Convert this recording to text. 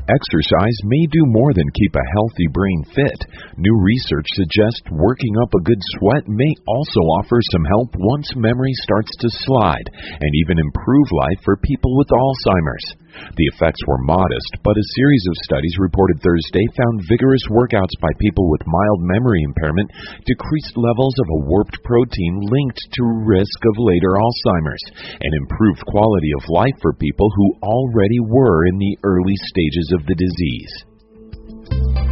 Exercise may do more than keep a healthy brain fit. New research suggests working up a good sweat may also offer some help once memory starts to slide, and even improve life for people with Alzheimer's. The effects were modest, but a series of studies reported Thursday found vigorous workouts by people with mild memory impairment decreased levels of a warped protein linked to risk of later Alzheimer's, and improved quality of life for people who already were in the early stages of the disease.